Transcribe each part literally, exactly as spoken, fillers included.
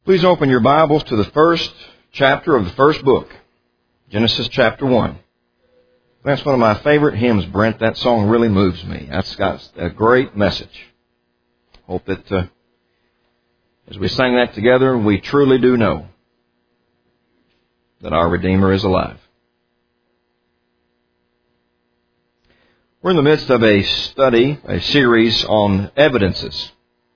Please open your Bibles to the first chapter of the first book, Genesis chapter one. That's one of my favorite hymns, Brent. That song really moves me. That's got a great message. Hope that uh, as we sing that together, we truly do know that our Redeemer is alive. We're in the midst of a study, a series on evidences.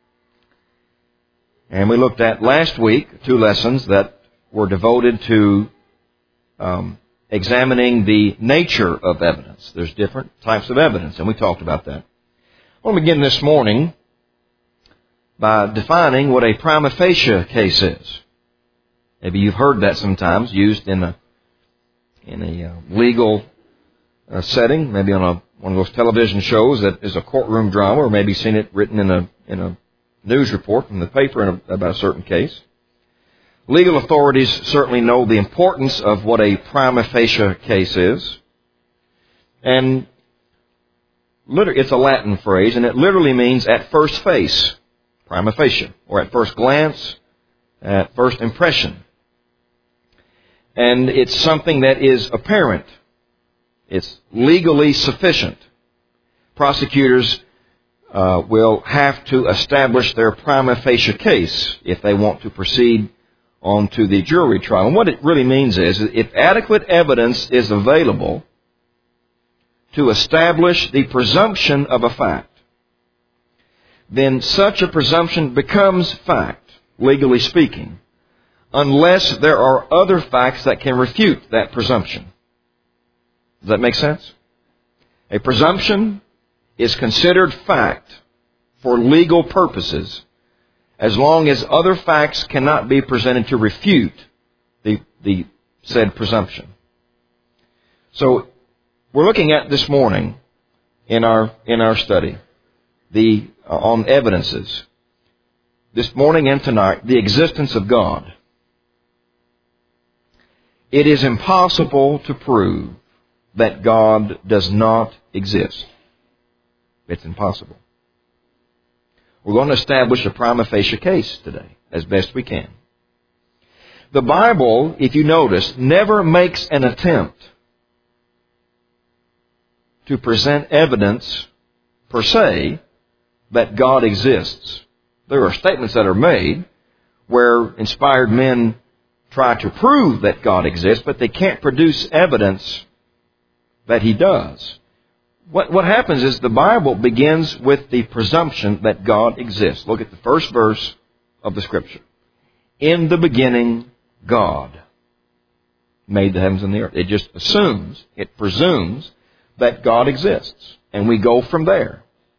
And we looked at last week two lessons that were devoted to um, examining the nature of evidence. There's different types of evidence, and we talked about that. I want to begin this morning by defining what a prima facie case is. Maybe you've heard that sometimes used in a in a uh, legal uh, setting, maybe on a one of those television shows that is a courtroom drama, or maybe seen it written in a in a news report from the paper in a, about a certain case. Legal authorities certainly know the importance of what a prima facie case is. And it's a Latin phrase, and it literally means at first face, prima facie, or at first glance, at first impression. And it's something that is apparent. It's legally sufficient. Prosecutors Uh, will have to establish their prima facie case if they want to proceed on to the jury trial. And what it really means is, if adequate evidence is available to establish the presumption of a fact, then such a presumption becomes fact, legally speaking, unless there are other facts that can refute that presumption. Does that make sense? A presumption is considered fact for legal purposes as long as other facts cannot be presented to refute the, the said presumption. So we're looking at this morning in our in our study the uh, on evidences. This morning and tonight, the existence of God. It is impossible to prove that God does not exist. It's impossible. We're going to establish a prima facie case today, as best we can. The Bible, if you notice, never makes an attempt to present evidence, per se, that God exists. There are statements that are made where inspired men try to prove that God exists, but they can't produce evidence that He does. What, what happens is the Bible begins with the presumption that God exists. Look at the first verse of the Scripture. In the beginning, God made the heavens and the earth. It just assumes, it presumes that God exists. And we go from there.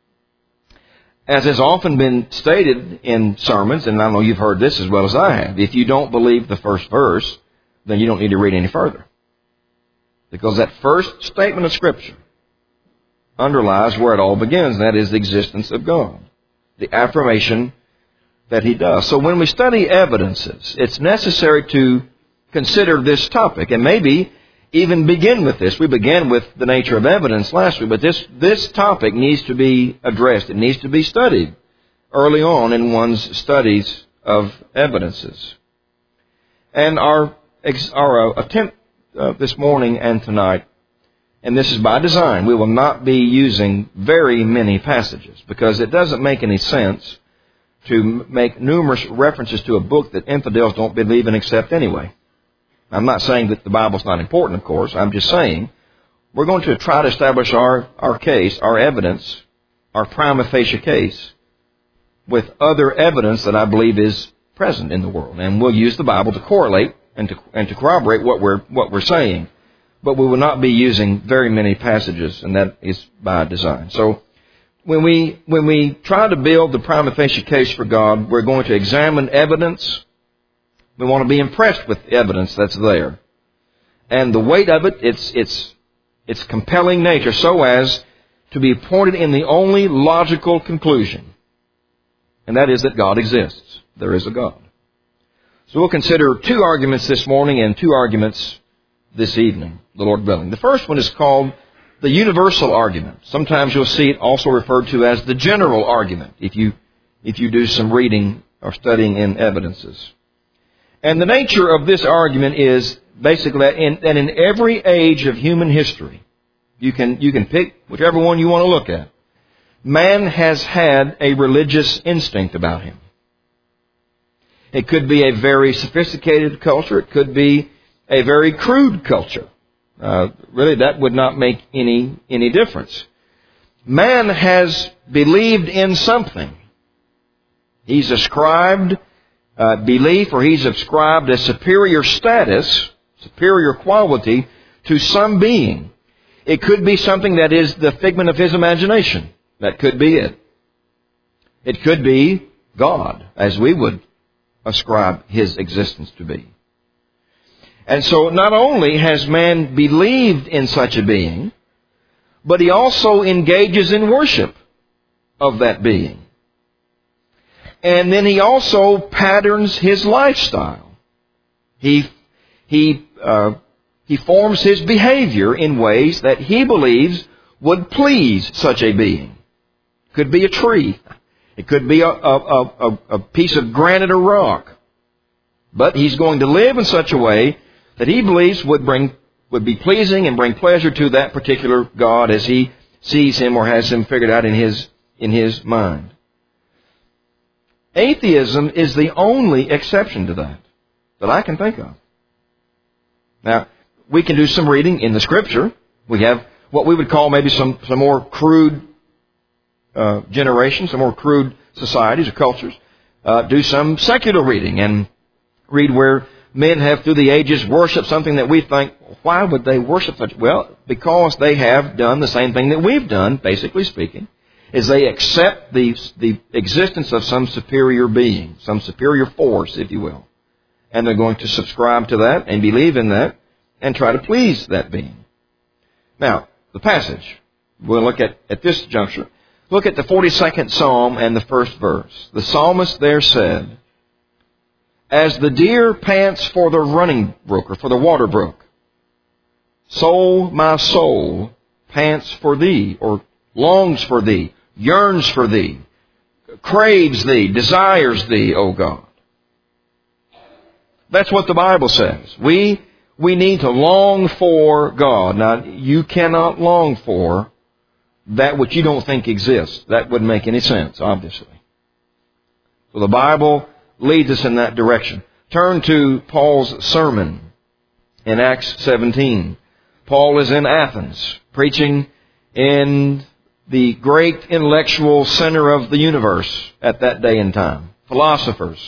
As has often been stated in sermons, and I know you've heard this as well as I have, if you don't believe the first verse, then you don't need to read any further. Because that first statement of Scripture underlies where it all begins, and that is the existence of God. The affirmation that He does. So when we study evidences, it's necessary to consider this topic, and maybe even begin with this. We began with the nature of evidence last week, but this, this topic needs to be addressed. It needs to be studied early on in one's studies of evidences. And our, our attempt uh, this morning and tonight, and this is by design, we will not be using very many passages because it doesn't make any sense to make numerous references to a book that infidels don't believe and accept anyway. I'm not saying that the Bible's not important, of course. I'm just saying we're going to try to establish our, our case, our evidence, our prima facie case with other evidence that I believe is present in the world. And we'll use the Bible to correlate and to, and to corroborate what we're, what we're saying. But we will not be using very many passages, and that is by design. So when we when we try to build the prima facie case for God, we're going to examine evidence. We want to be impressed with the evidence that's there. And the weight of it, it's it's its compelling nature, so as to be pointed in the only logical conclusion. And that is that God exists. There is a God. So we'll consider two arguments this morning and two arguments this evening, the Lord willing. The first one is called the universal argument. Sometimes you'll see it also referred to as the general argument if you if you do some reading or studying in evidences. And the nature of this argument is basically that in, that in every age of human history, you can, you can pick whichever one you want to look at, man has had a religious instinct about him. It could be a very sophisticated culture. It could be a very crude culture. Uh, really, that would not make any, any difference. Man has believed in something. He's ascribed uh, belief, or he's ascribed a superior status, superior quality to some being. It could be something that is the figment of his imagination. That could be it. It could be God, as we would ascribe his existence to be. And so not only has man believed in such a being, but he also engages in worship of that being. And then he also patterns his lifestyle. He, he, uh, he forms his behavior in ways that he believes would please such a being. Could be a tree. It could be a, a, a, a piece of granite or rock. But he's going to live in such a way that he believes would bring, would be pleasing and bring pleasure to that particular God as he sees him or has him figured out in his, in his mind. Atheism is the only exception to that, that I can think of. Now, we can do some reading in the Scripture. We have what we would call maybe some, some more crude uh, generations, some more crude societies or cultures. Uh, do some secular reading and read where men have through the ages worshipped something that we think, why would they worship such? Well, because they have done the same thing that we've done, basically speaking, is they accept the, the existence of some superior being, some superior force, if you will. And they're going to subscribe to that and believe in that and try to please that being. Now, the passage we'll look at at this juncture. Look at the forty-second Psalm and the first verse. The psalmist there said, "As the deer pants for the running brook, or for the water brook, so my soul pants for thee," or longs for thee, yearns for thee, craves thee, desires thee, O God. That's what the Bible says. We, we need to long for God. Now, you cannot long for that which you don't think exists. That wouldn't make any sense, obviously. So the Bible leads us in that direction. Turn to Paul's sermon in Acts seventeen. Paul is in Athens, preaching in the great intellectual center of the universe at that day and time. Philosophers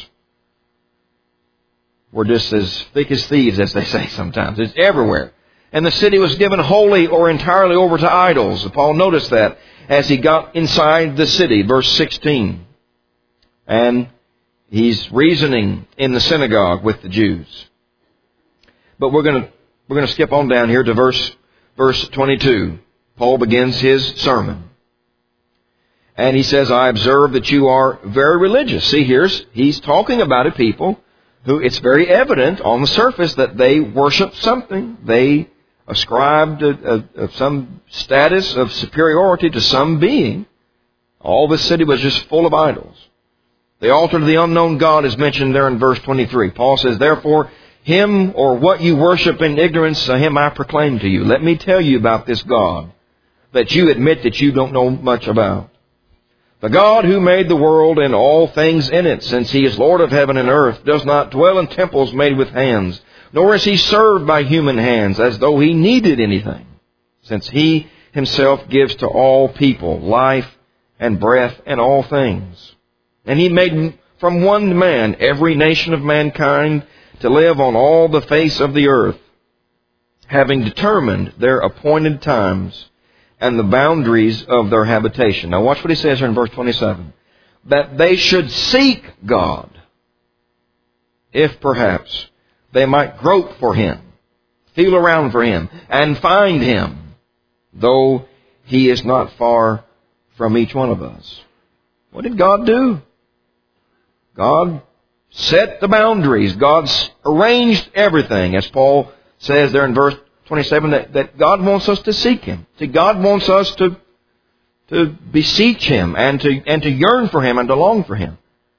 were just as thick as thieves, as they say sometimes. It's everywhere. And the city was given wholly or entirely over to idols. Paul noticed that as he got inside the city, verse sixteen. And he's reasoning in the synagogue with the Jews. But we're going to we're going to skip on down here to verse verse twenty-two. Paul begins his sermon. And he says, "I observe that you are very religious." See, here's he's talking about a people who it's very evident on the surface that they worship something. They ascribed a, a, a, some status of superiority to some being. All this city was just full of idols. The altar to the unknown God is mentioned there in verse twenty-three. Paul says, "Therefore, him or what you worship in ignorance, him I proclaim to you." Let me tell you about this God that you admit that you don't know much about. "The God who made the world and all things in it, since he is Lord of heaven and earth, does not dwell in temples made with hands, nor is he served by human hands as though he needed anything, since he himself gives to all people life and breath and all things. And he made from one man every nation of mankind to live on all the face of the earth, having determined their appointed times and the boundaries of their habitation." Now watch what he says here in verse twenty-seven. "That they should seek God, if perhaps they might grope for him, feel around for him, and find him, though he is not far from each one of us." What did God do? God set the boundaries. God arranged everything, as Paul says there in verse twenty-seven, that, that God wants us to seek him. See, God wants us to, to beseech him and to, and to yearn for him and to long for him.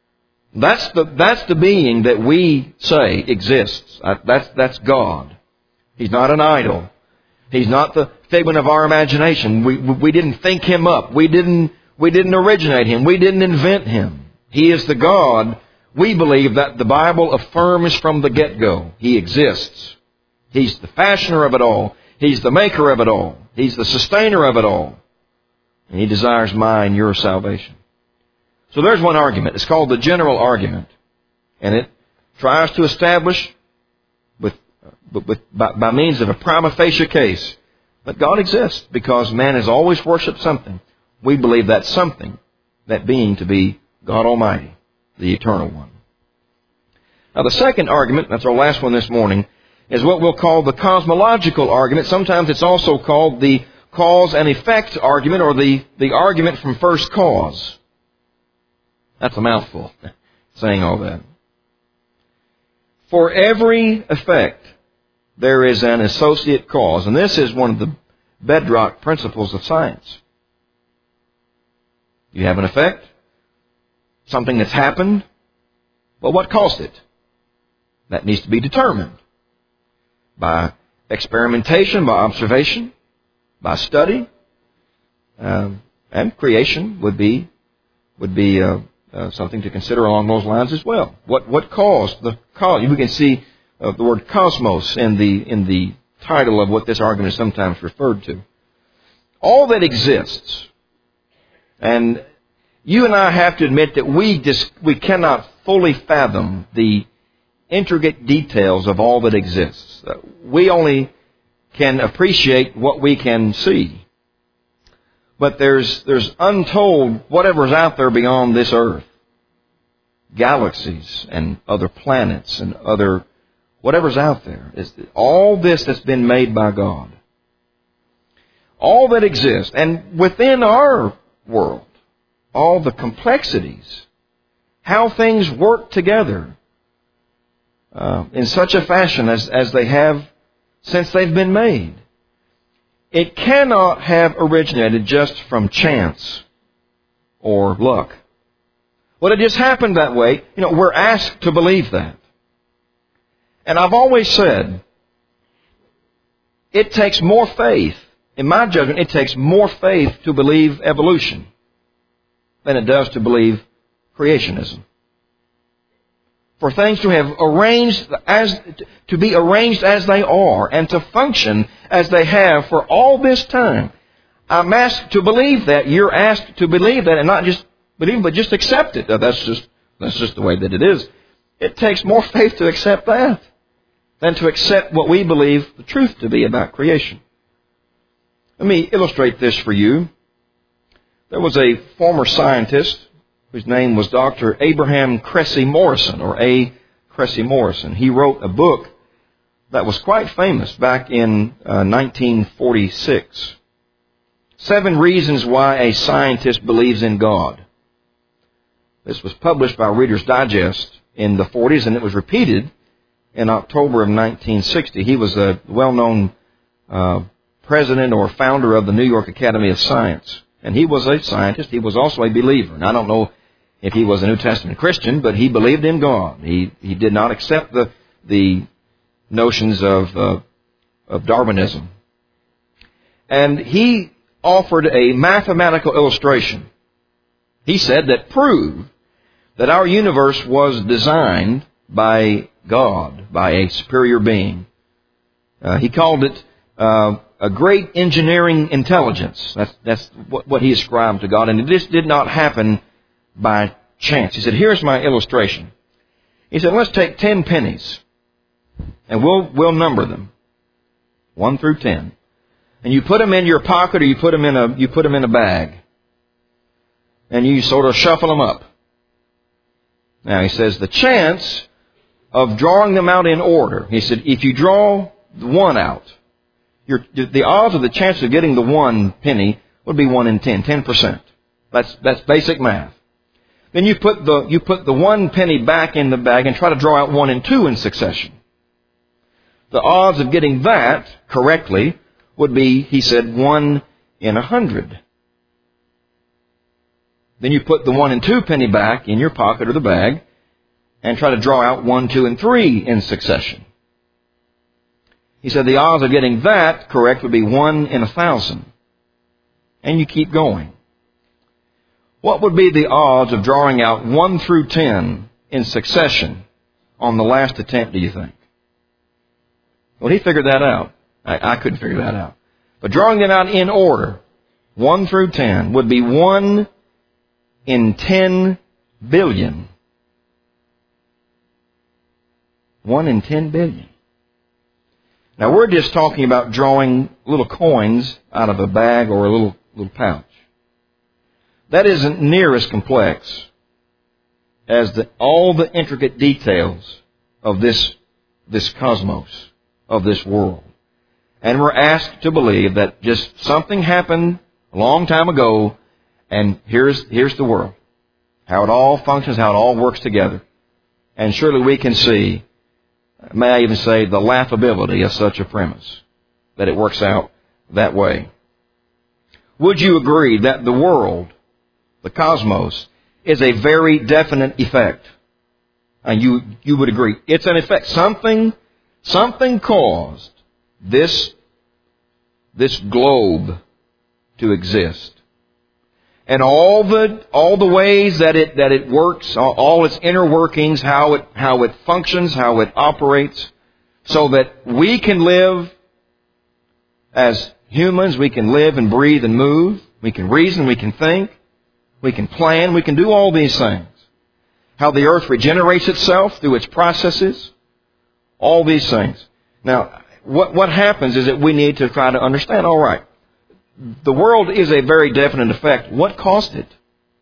That's the, that's the being that we say exists. That's, that's God. He's not an idol. He's not the figment of our imagination. We, we didn't think Him up. We didn't, we didn't originate Him. We didn't invent Him. He is the God we believe that the Bible affirms from the get-go. He exists. He's the fashioner of it all. He's the maker of it all. He's the sustainer of it all. And He desires my and your salvation. So there's one argument. It's called the general argument. And it tries to establish with, with, by, by means of a prima facie case that God exists because man has always worshipped something. We believe that something, that being to be God Almighty, the Eternal One. Now the second argument, that's our last one this morning, is what we'll call the cosmological argument. Sometimes it's also called the cause and effect argument or the, the argument from first cause. That's a mouthful, saying all that. For every effect, there is an associate cause. And this is one of the bedrock principles of science. You have an effect, something that's happened. Well, what caused it? That needs to be determined by experimentation, by observation, by study. Um, and creation would be would be uh, uh, something to consider along those lines as well. What what caused the cause? We can see uh, the word cosmos in the in the title of what this argument is sometimes referred to. All that exists, and you and I have to admit that we just we cannot fully fathom the intricate details of all that exists. We only can appreciate what we can see. But there's there's untold whatever's out there beyond this earth. Galaxies and other planets and other whatever's out there. It's all this that's been made by God. All that exists. And within our world, all the complexities, how things work together uh, in such a fashion as, as they have since they've been made. It cannot have originated just from chance or luck. Well, it just happened that way. You know, we're asked to believe that. And I've always said, it takes more faith, in my judgment, it takes more faith to believe evolution than it does to believe creationism. For things to have arranged as, to be arranged as they are and to function as they have for all this time. I'm asked to believe that. You're asked to believe that and not just believe, but just accept it. That's just, that's just the way that it is. It takes more faith to accept that than to accept what we believe the truth to be about creation. Let me illustrate this for you. There was a former scientist whose name was Doctor Abraham Cressy Morrison, or A. Cressy Morrison. He wrote a book that was quite famous back in uh, nineteen forty-six. Seven Reasons Why a Scientist Believes in God. This was published by Reader's Digest in the forties, and it was repeated in October of nineteen sixty. He was a well-known uh, president or founder of the New York Academy of Science. And he was a scientist. He was also a believer. And I don't know if he was a New Testament Christian, but he believed in God. He he did not accept the the notions of uh, of Darwinism. And he offered a mathematical illustration. He said that proved that our universe was designed by God, by a superior being. Uh, he called it uh, a great engineering intelligence. That's, that's what, what he ascribed to God. And this did not happen by chance. He said, here's my illustration. He said, let's take ten pennies, and we'll, we'll number them, one through ten. And you put them in your pocket, or you put them in a, you put them in a bag. And you sort of shuffle them up. Now, he says, the chance of drawing them out in order. He said, if you draw the one out, Your, the odds of the chance of getting the one penny would be one in ten, ten percent. That's, that's basic math. Then you put the, you put the one penny back in the bag and try to draw out one and two in succession. The odds of getting that correctly would be, he said, one in a hundred. Then you put the one and two penny back in your pocket or the bag, and try to draw out one, two, and three in succession. He said the odds of getting that correct would be one in a thousand. And you keep going. What would be the odds of drawing out one through ten in succession on the last attempt, do you think? Well, he figured that out. I, I couldn't figure that out. But drawing them out in order, one through ten, would be one in ten billion. One in ten billion. Now, we're just talking about drawing little coins out of a bag or a little, little pouch. That isn't near as complex as the, all the intricate details of this, this cosmos, of this world. And we're asked to believe that just something happened a long time ago, and here's, here's the world. How it all functions, how it all works together. And surely we can see, may I even say, the laughability of such a premise, that it works out that way. Would you agree that the world, the cosmos, is a very definite effect? And you, you would agree. It's an effect. Something, something caused this, this globe to exist. And all the, all the ways that it, that it works, all, all its inner workings, how it, how it functions, how it operates, so that we can live as humans, we can live and breathe and move, we can reason, we can think, we can plan, we can do all these things. How the earth regenerates itself through its processes, all these things. Now, what, what happens is that we need to try to understand, all right, the world is a very definite effect. What caused it?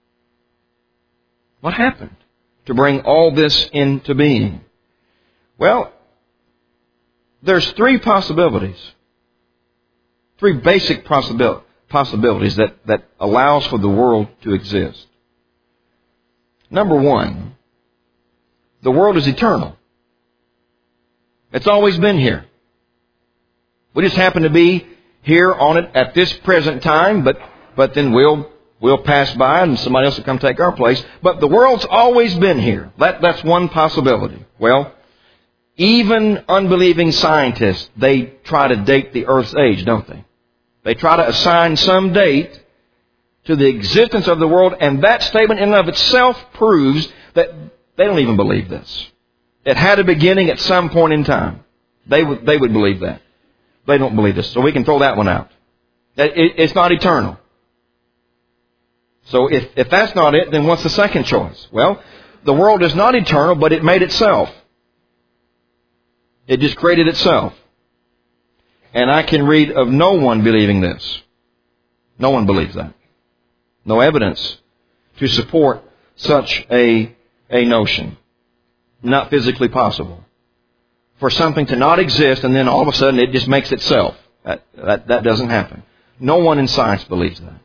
What happened to bring all this into being? Well, there's three possibilities. Three basic possibil- possibilities that, that allows for the world to exist. Number one, the world is eternal. It's always been here. We just happen to be here on it at this present time, but, but then we'll, we'll pass by and somebody else will come take our place. But the world's always been here. That, that's one possibility. Well, even unbelieving scientists, they try to date the earth's age, don't they? They try to assign some date to the existence of the world, and that statement in and of itself proves that they don't even believe this. It had a beginning at some point in time. They would, they would believe that. They don't believe this, so we can throw that one out. It, it, it's not eternal. So if, if that's not it, then what's the second choice? Well, the world is not eternal, but it made itself. It just created itself. And I can read of no one believing this. No one believes that. No evidence to support such a, a notion. Not physically possible. For something to not exist and then all of a sudden it just makes itself. That, that, that doesn't happen. No one in science believes that.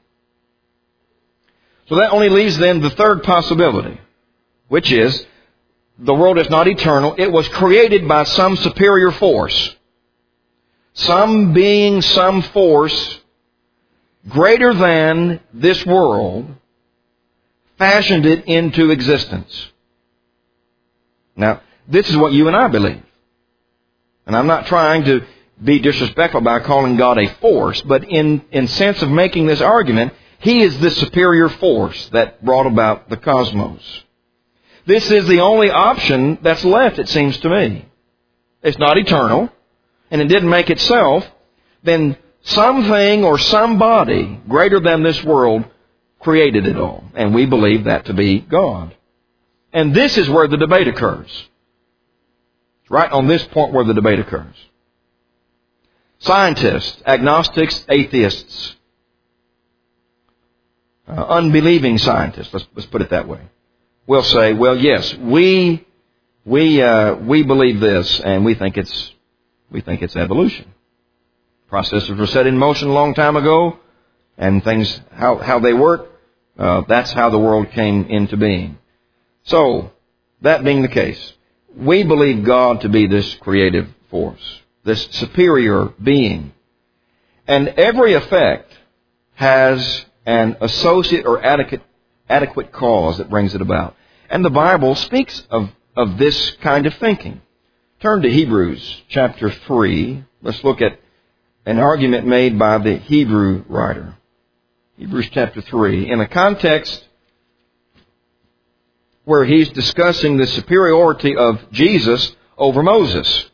So that only leaves then the third possibility, which is the world is not eternal. It was created by some superior force. Some being, some force greater than this world fashioned it into existence. Now, this is what you and I believe. And I'm not trying to be disrespectful by calling God a force, but in, in sense of making this argument, He is the superior force that brought about the cosmos. This is the only option that's left, it seems to me. It's not eternal, and it didn't make itself. Then something or somebody greater than this world created it all. And we believe that to be God. And this is where the debate occurs. It's right on this point where the debate occurs. Scientists, agnostics, atheists, uh, unbelieving scientists, let's, let's put it that way, will say, well, yes, we we uh, we believe this, and we think it's we think it's evolution. Processes were set in motion a long time ago, and things how how they work. Uh, that's how the world came into being. So, that being the case, we believe God to be this creative force, this superior being. And every effect has an associate or adequate, adequate cause that brings it about. And the Bible speaks of of this kind of thinking. Turn to Hebrews chapter three. Let's look at an argument made by the Hebrew writer. Hebrews chapter three. In a context where he's discussing the superiority of Jesus over Moses.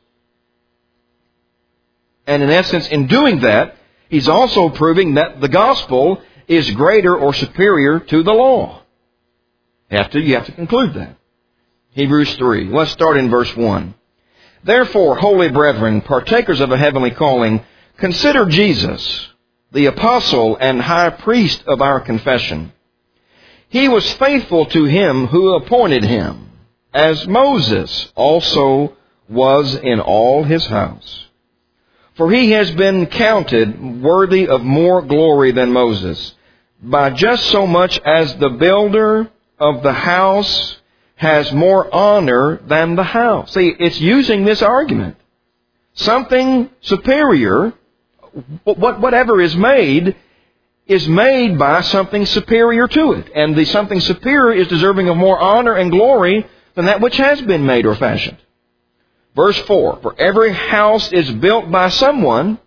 And in essence, in doing that, he's also proving that the gospel is greater or superior to the law. You have to, you have to conclude that. Hebrews three. Let's start in verse one. Therefore, holy brethren, partakers of a heavenly calling, consider Jesus, the apostle and high priest of our confession. He was faithful to him who appointed him, as Moses also was in all his house. For he has been counted worthy of more glory than Moses, by just so much as the builder of the house has more honor than the house. See, it's using this argument. Something superior, whatever is made, is made by something superior to it. And the something superior is deserving of more honor and glory than that which has been made or fashioned. Verse four, for every house is built by someone,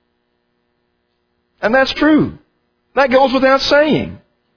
and that's true. That goes without saying.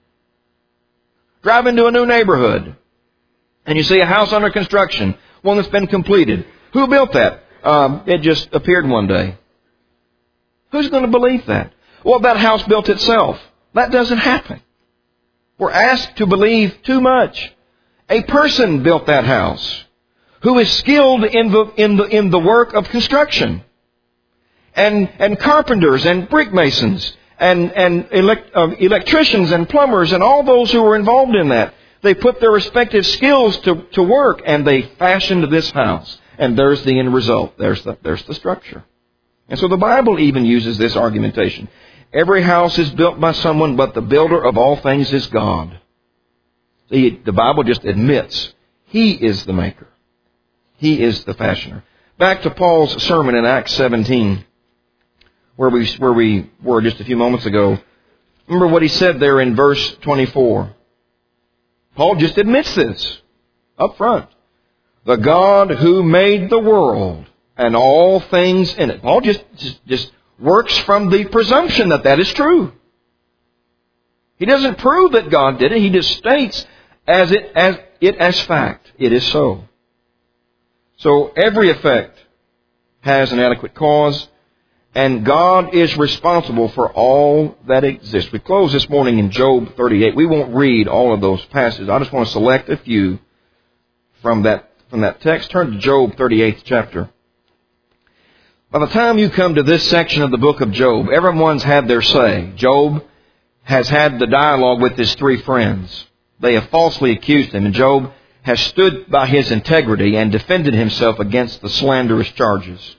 Drive into a new neighborhood, and you see a house under construction, one that's been completed. Who built that? Um, it just appeared one day. Who's going to believe that? Well, that house built itself. That doesn't happen. We're asked to believe too much. A person built that house who is skilled in the, in the, in the work of construction. And, and carpenters and brick masons and, and elect, uh, electricians and plumbers and all those who were involved in that. They put their respective skills to, to work and they fashioned this house. And there's the end result. There's the, there's the structure. And so the Bible even uses this argumentation. Every house is built by someone, but the builder of all things is God. See, the Bible just admits He is the maker. He is the fashioner. Back to Paul's sermon in Acts seventeen, where we, where we were just a few moments ago. Remember what he said there in verse twenty-four. Paul just admits this up front. The God who made the world and all things in it. Paul just, just, just works from the presumption that that is true. He doesn't prove that God did it. He just states as it as it as fact. It is so. So every effect has an adequate cause, and God is responsible for all that exists. We close this morning in Job thirty-eight. We won't read all of those passages. I just want to select a few from that from that text. Turn to Job thirty-eighth chapter. By the time you come to this section of the book of Job, everyone's had their say. Job has had the dialogue with his three friends. They have falsely accused him, and Job has stood by his integrity and defended himself against the slanderous charges.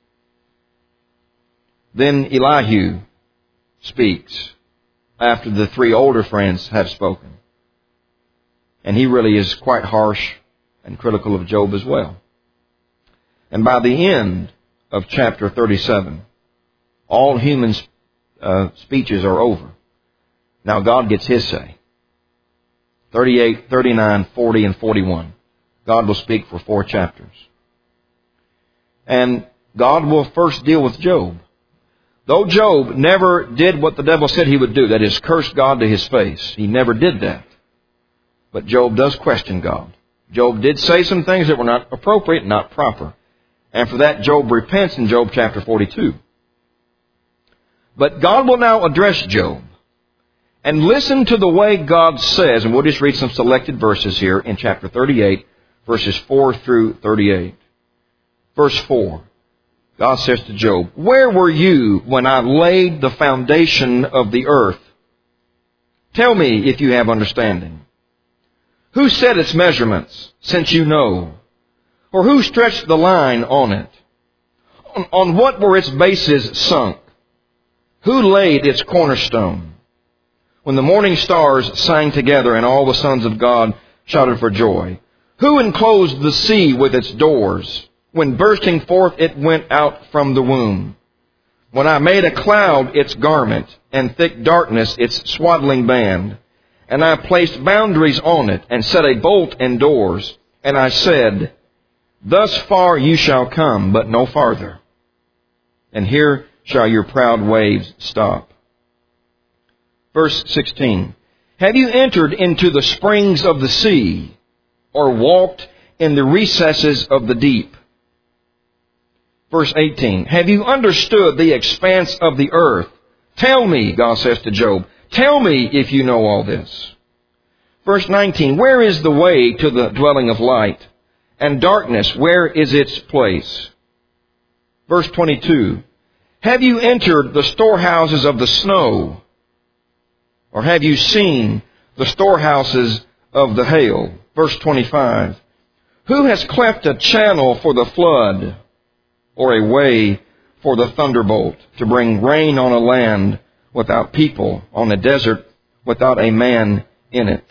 Then Elihu speaks after the three older friends have spoken. And he really is quite harsh and critical of Job as well. And by the end of chapter thirty-seven, all human uh, speeches are over. Now God gets His say. thirty-eight, thirty-nine, forty, and forty-one. God will speak for four chapters. And God will first deal with Job. Though Job never did what the devil said he would do, that is, curse God to his face. He never did that. But Job does question God. Job did say some things that were not appropriate, not proper. And for that, Job repents in Job chapter forty-two. But God will now address Job. And listen to the way God says, and we'll just read some selected verses here in chapter thirty-eight, verses four through thirty-eight. Verse four, God says to Job, where were you when I laid the foundation of the earth? Tell me if you have understanding. Who set its measurements, since you know? Or who stretched the line on it? On, on what were its bases sunk? Who laid its cornerstone? When the morning stars sang together and all the sons of God shouted for joy. Who enclosed the sea with its doors? When bursting forth it went out from the womb. When I made a cloud its garment and thick darkness its swaddling band. And I placed boundaries on it and set a bolt and doors. And I said, thus far you shall come, but no farther. And here shall your proud waves stop. Verse sixteen. Have you entered into the springs of the sea, or walked in the recesses of the deep? Verse eighteen. Have you understood the expanse of the earth? Tell me, God says to Job, tell me if you know all this. Verse nineteen. Where is the way to the dwelling of light? And darkness, where is its place? Verse twenty-two. Have you entered the storehouses of the snow? Or have you seen the storehouses of the hail? Verse twenty-five. Who has cleft a channel for the flood, or a way for the thunderbolt, to bring rain on a land without people, on a desert without a man in it?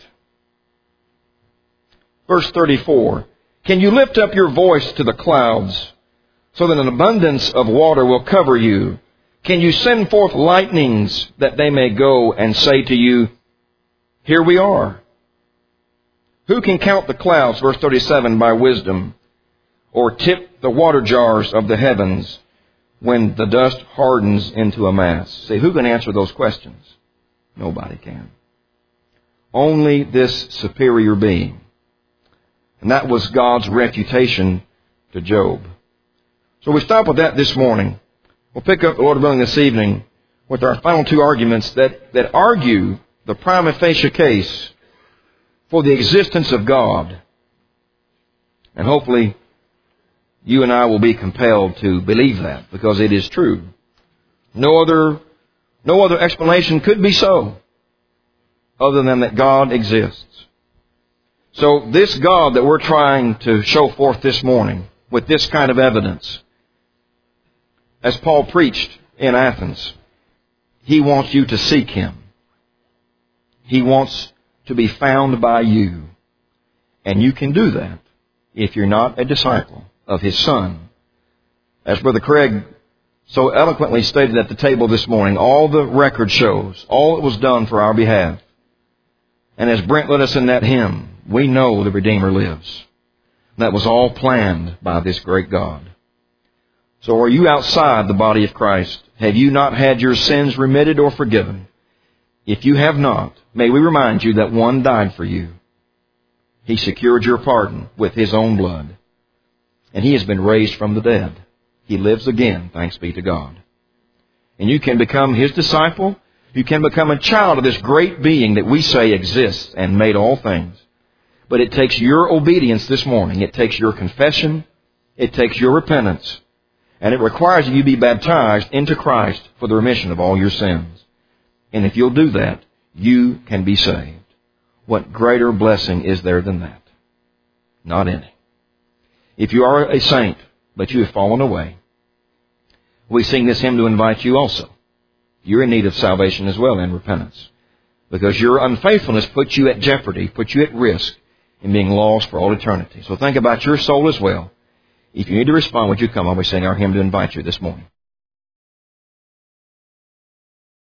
Verse thirty-four. Can you lift up your voice to the clouds, so that an abundance of water will cover you? Can you send forth lightnings that they may go and say to you, here we are? Who can count the clouds, verse thirty-seven, by wisdom, or tip the water jars of the heavens when the dust hardens into a mass? See, who can answer those questions? Nobody can. Only this superior being. And that was God's refutation to Job. So we stop with that this morning. We'll pick up, Lord willing, this evening with our final two arguments that, that argue the prima facie case for the existence of God. And hopefully you and I will be compelled to believe that, because it is true. No other, no other explanation could be so, other than that God exists. So this God that we're trying to show forth this morning with this kind of evidence, as Paul preached in Athens, He wants you to seek Him. He wants to be found by you. And you can do that if you're not a disciple of His Son. As Brother Craig so eloquently stated at the table this morning, all the record shows, all that was done for our behalf. And as Brent led us in that hymn, we know the Redeemer lives. That was all planned by this great God. So are you outside the body of Christ? Have you not had your sins remitted or forgiven? If you have not, may we remind you that one died for you. He secured your pardon with His own blood. And He has been raised from the dead. He lives again, thanks be to God. And you can become His disciple. You can become a child of this great being that we say exists and made all things. But it takes your obedience this morning. It takes your confession. It takes your repentance. And it requires that you be baptized into Christ for the remission of all your sins. And if you'll do that, you can be saved. What greater blessing is there than that? Not any. If you are a saint, but you have fallen away, we sing this hymn to invite you also. You're in need of salvation as well and repentance. Because your unfaithfulness puts you at jeopardy, puts you at risk in being lost for all eternity. So think about your soul as well. If you need to respond, would you come while we sing our hymn to invite you this morning?